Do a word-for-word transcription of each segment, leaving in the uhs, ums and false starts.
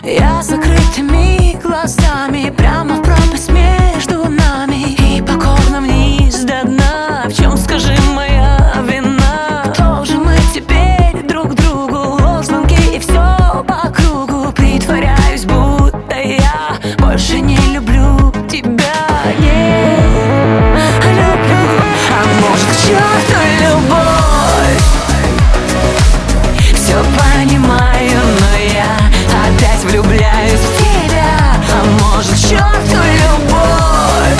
Я закрытыми глазами прямо в пропасть между нами и покорно вниз до дна. В чем, скажи, моя вина? Кто же мы теперь друг другу? Ложь, звонки и все по кругу. Притворяюсь, будто я больше не люблю тебя. Не люблю, а может, к черту любовь. Все понимаю, но я опять влюбляюсь в тебя. А может, к черту любовь.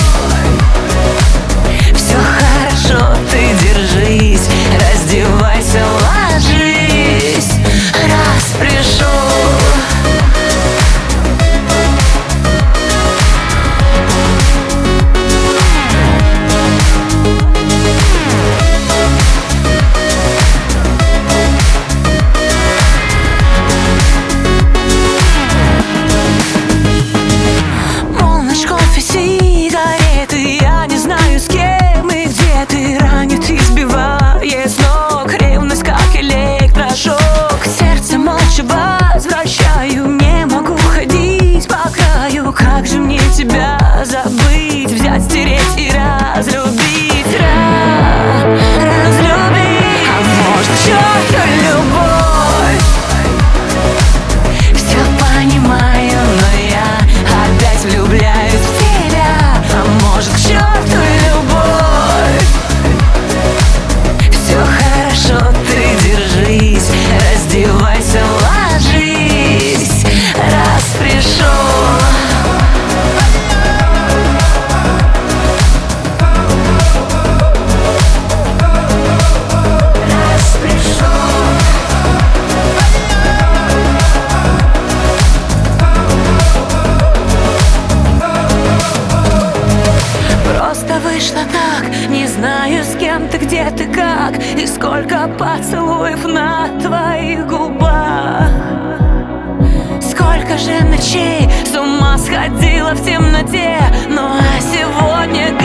Все хорошо, ты держись, раздевайся, ложись, раз пришел. Возвращаю, не могу ходить по краю. Как же мне тебя забыть, взять, стереть и разлюбить, Ra разлюбить. А может, к черту любовь. Все понимаю, но я опять влюбляюсь в тебя. А может, к черту любовь. Все хорошо, ты держись, раздевайся, ложись, раз пришел. Раз пришел. Просто вышло так, не знаю, с кем ты, где ты, как, и сколько поцелуев на твоих губах. Сколько же ночей с ума сходила в темноте, ну а сегодня